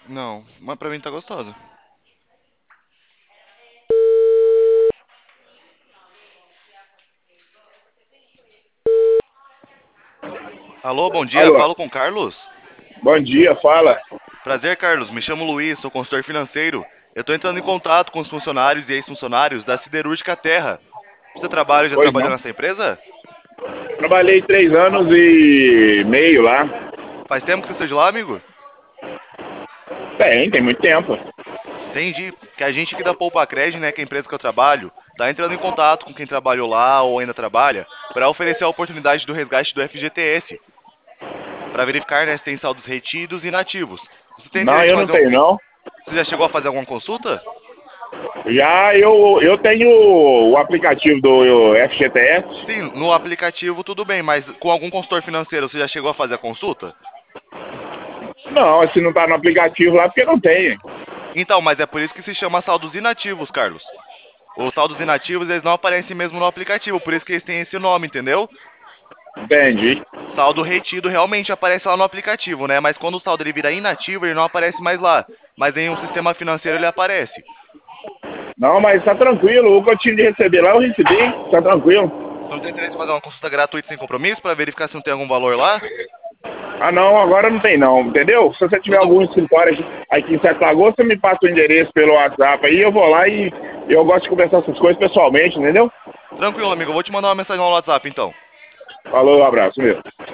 Não, mas pra mim tá gostosa. Alô, bom dia, Alô, falo com o Carlos? bom dia, fala. Prazer, Carlos, me chamo Luiz, sou consultor financeiro. Eu tô entrando em contato com os funcionários e ex-funcionários da Siderúrgica Terra. Você trabalha, já Pois trabalhou não. nessa empresa? Trabalhei 3 anos e meio lá. Faz tempo que você saiu de lá, amigo? Tem muito tempo. Entendi. Que a gente aqui da Poupa Cred, né, que é a empresa que eu trabalho, tá entrando em contato com quem trabalhou lá ou ainda trabalha para oferecer a oportunidade do resgate do FGTS, para verificar, né, se tem saldos retidos e inativos. Você tem Não, interesse em eu não fazer um... tenho não. Você já chegou a fazer alguma consulta? Já eu tenho o aplicativo do FGTS. Sim, no aplicativo tudo bem, mas com algum consultor financeiro você já chegou a fazer a consulta? Não, se não tá no aplicativo lá, porque não tem. Então, mas é por isso que se chama saldos inativos, Carlos. Os saldos inativos, eles não aparecem mesmo no aplicativo, por isso que eles têm esse nome, entendeu? Entendi. Saldo retido realmente aparece lá no aplicativo, né? Mas quando o saldo ele vira inativo, ele não aparece mais lá. Mas em um sistema financeiro ele aparece. Não, mas tá tranquilo. O que eu tive de receber lá, eu recebi. Tá tranquilo. Você não tem interesse em fazer uma consulta gratuita sem compromisso para verificar se não tem algum valor lá? Ah, não, agora não tem não, entendeu? Se você tiver Tudo algum escritório aqui em Sete Lagoas, você me passa o endereço pelo WhatsApp aí, eu vou lá e eu gosto de conversar essas coisas pessoalmente, entendeu? tranquilo, amigo. Eu vou te mandar uma mensagem no WhatsApp então. Falou, um abraço, meu.